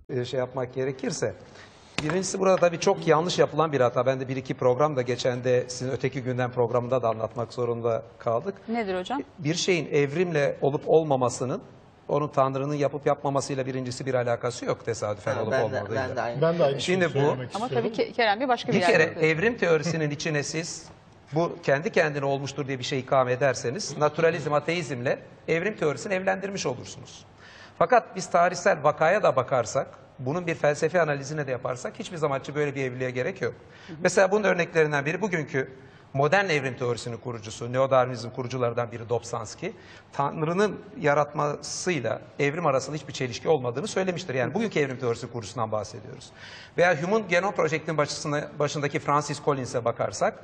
şey yapmak gerekirse. Birincisi burada tabii çok yanlış yapılan bir hata. Ben de bir iki program da geçen de sizin öteki günden programında da anlatmak zorunda kaldık. Nedir hocam? Bir şeyin evrimle olup olmamasının onun Tanrı'nın yapıp yapmamasıyla birincisi bir alakası yok tesadüfen olup olmadığıyla. Ben de aynı Şimdi şeyi söylemek Ama istiyorum. tabii Kerem Bey başka bir Bir kere yerde. evrim teorisinin içine siz bu kendi kendine olmuştur diye bir şey ikame ederseniz naturalizm, ateizmle evrim teorisini evlendirmiş olursunuz. Fakat biz tarihsel vakaya da bakarsak, bunun bir felsefi analizine de yaparsak hiçbir zaman için böyle bir evliliğe gerek yok. Mesela bunun örneklerinden biri bugünkü modern evrim teorisinin kurucusu, Neo-Darwinizm kuruculardan biri Dobzhansky, Tanrı'nın yaratmasıyla evrim arasında hiçbir çelişki olmadığını söylemiştir. Yani bugünkü evrim teorisi kurucusundan bahsediyoruz. Veya Human Genome Project'in başındaki Francis Collins'e bakarsak,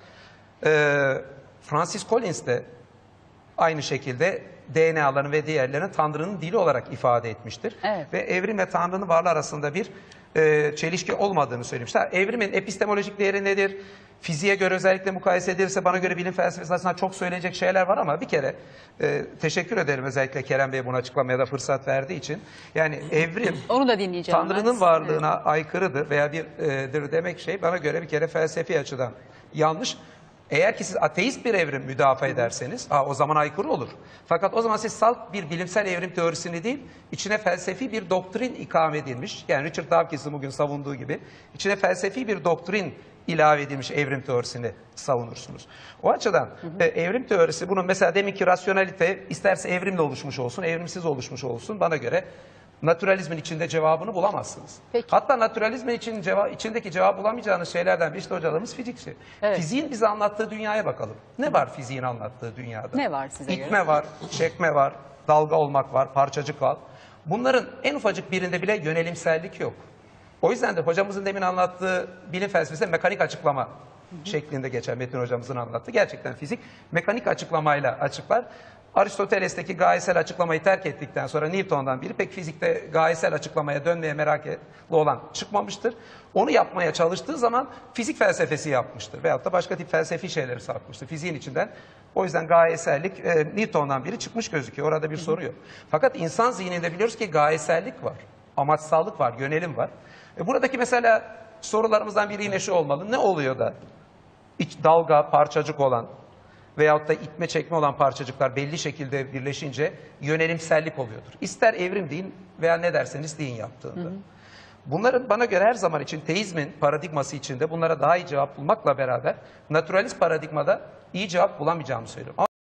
Francis Collins de aynı şekilde DNA'ların ve diğerlerini Tanrı'nın dili olarak ifade etmiştir. Evet. Ve evrim ve Tanrı'nın varlığı arasında bir çelişki olmadığını söylemişler. Evrimin epistemolojik değeri nedir? Fiziğe göre özellikle mukayese edilirse bana göre bilim felsefesi aslında çok söyleyecek şeyler var ama bir kere teşekkür ederim özellikle Kerem Bey bunu açıklamaya da fırsat verdiği için. Yani evrim Onu da dinleyeceğim. Tanrı'nın ben. varlığına aykırıdır veya birdir demek şey bana göre bir kere felsefi açıdan yanlış. Eğer ki siz ateist bir evrim müdafaa ederseniz o zaman aykırı olur. Fakat o zaman siz salt bir bilimsel evrim teorisini değil, içine felsefi bir doktrin ikame edilmiş, yani Richard Dawkins'in bugün savunduğu gibi, içine felsefi bir doktrin ilave edilmiş evrim teorisini savunursunuz. O açıdan evrim teorisi bunun mesela deminki rasyonelite isterse evrimle oluşmuş olsun, evrimsiz oluşmuş olsun bana göre naturalizmin içinde cevabını bulamazsınız. Peki. Hatta naturalizmin içindeki cevabı bulamayacağınız şeylerden birisi de hocalarımız fizikçi. Evet. Fiziğin bize anlattığı dünyaya bakalım. Ne var fiziğin anlattığı dünyada? Ne var size göre? İtme var, çekme var, dalga olmak var, parçacık var. Bunların en ufacık birinde bile yönelimsellik yok. O yüzden de hocamızın demin anlattığı bilim felsefesi mekanik açıklama şeklinde geçen Metin hocamızın anlattığı. Gerçekten fizik mekanik açıklamayla açıklar. Aristoteles'teki gayesel açıklamayı terk ettikten sonra Newton'dan biri pek fizikte gayesel açıklamaya dönmeye meraklı olan çıkmamıştır. Onu yapmaya çalıştığı zaman fizik felsefesi yapmıştır. Veyahut da başka tip felsefi şeyleri sarkmıştır fiziğin içinden. O yüzden gayesellik Newton'dan biri çıkmış gözüküyor. Orada bir soru yok. Fakat insan zihninde biliyoruz ki gayesellik var. Amaçsallık var, yönelim var. Buradaki mesela sorularımızdan biri yine şu olmalı. Ne oluyor da dalga, parçacık olan veyahut da itme çekme olan parçacıklar belli şekilde birleşince yönelimsellik oluyordur. İster evrim deyin veya ne derseniz deyin yaptığında. Bunların bana göre her zaman için teizmin paradigması içinde bunlara daha iyi cevap bulmakla beraber naturalist paradigmada iyi cevap bulamayacağımı söylüyorum.